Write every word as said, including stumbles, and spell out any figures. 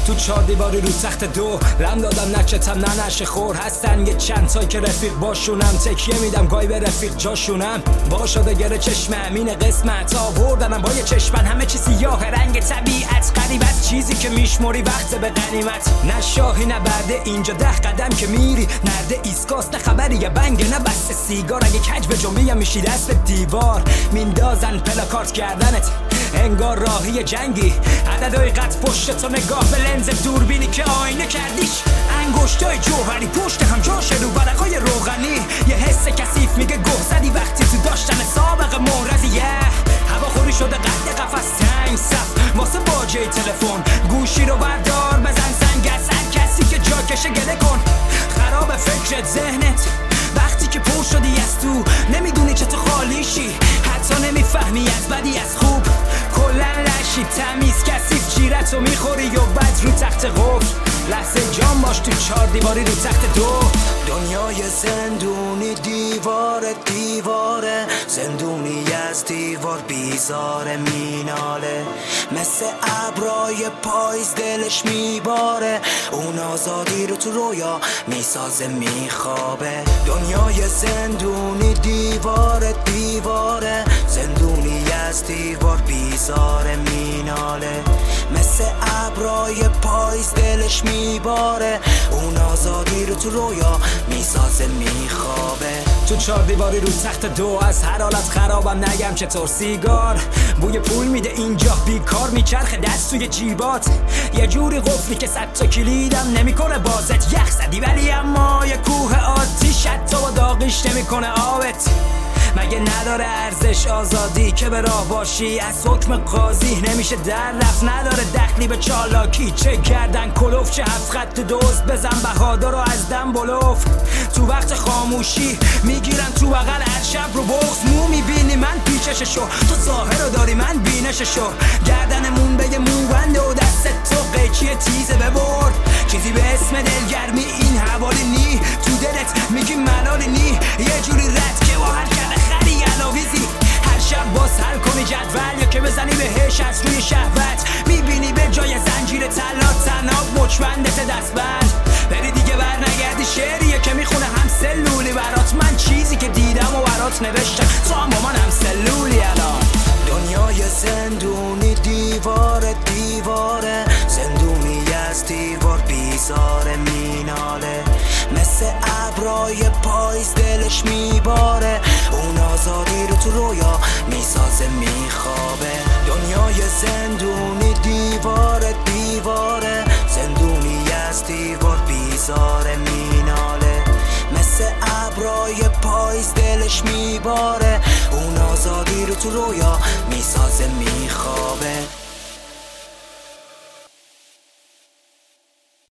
تو چهار دیواری رو تخت دو لم دادم نچتم نه نشه خور هستن یه چند تای که رفیق باشونم تکیه میدم گاهی به رفیق جاشونم با شده گره چشمم اینه قسمت آوردنم با یه چشمن همه چی سیاه رنگ طبیعت قریب از چیزی که میشموری وقت به غنیمت نه شاهی نه برده اینجا ده قدم که میری نرده ایسکاست نه خبری یه بنگ نه بس سیگار اگه کج به جنبی میشی دست دیوار میندازن پلاکارت کردنت انگار راهی جنگی عددهای قد پشت تو نگاه به لنز دوربینی که آینه کردیش انگشتای جوهری پشت هم جاشه رو برقای روغنی یه حس کثیف میگه گوه زدی وقتی تو داشتن سابق مورزیه هواخوری شده قد قفس تنگ صف واسه باجه تلفن گوشی رو بردار بزن زنگ از هر کسی که جا کشه گله کن خراب فکرت ذهنت وقتی که پر شدی از تو نمیدونی چه تو خالیشی حتی نمیفهمی از بدی از خوب کلن لشی تمیز کثیف چیرت رو میخوری و بد رو تخت قفل لحظه جان باش تو چهار دیواری رو تخت دو دنیای زندونی دیواره دیواره زندونی از دیوار بیزاره میناله مثل ابرای پاییز دلش میباره اون آزادی رو تو رویا میسازه میخوابه دنیای زندونی دیواره دیواره زندونی از دیوار بیزاره میناله مثل ابرای پاییز دلش میباره اون آزادی رو تو رویا میسازه میخوابه تو چهار دیواری رو تخت دو از هر حالت خرابم نگم چطور سیگار بوی پول میده اینجا بیکار میچرخه دست توی جیبات یه جوری قفلی که صد تا کلیدم نمیکنه بازت یخ زدی ولی اما یه کوه آتیش حتی با داغیش نمیکنه آبت مگه نداره ارزش آزادی که به راه باشی از حکم قاضی نمیشه در رفت نداره دخلی به چالاکی چه کردن کلوف چه هفت خط دوست بزن بهادر رو از دم بلوف تو وقت خاموشی میگیرن تو بغل هر شب رو بغض مو میبینی من پیچششو تو ظاهر رو داری من بینششو گردنمون به یه موبنده و دست تو قیچی تیزه ببرد چیزی به اسم دلگرمی این حوالی نی تو دلت میگی ملالی نی یه جوری رد که با هر کرده خری علاویزی هر شب باز حل کنی جدول یا که بزنی بهش از روی شهوت میبینی به جای زنجیر طلا تناب مچبندت دست بند بری دیگه بر نگردی شعریه که میخونه هم سلولی برات من چیزی که دیدم و برات نوشتم تو هم با من هم سلولی الان دنیای زندونی دیواره دیواره زندونی از دیوار بیزاره میناله مثل ابرای پاییز دلش میباره اون آزادی رو تو رویا میسازه میخوابه دنیای زندونی دیواره دیواره زندونی از دیوار بیزاره میناله مثل ابرای پاییز دلش میباره اون آزادی رو تو رویا میسازه میخوابه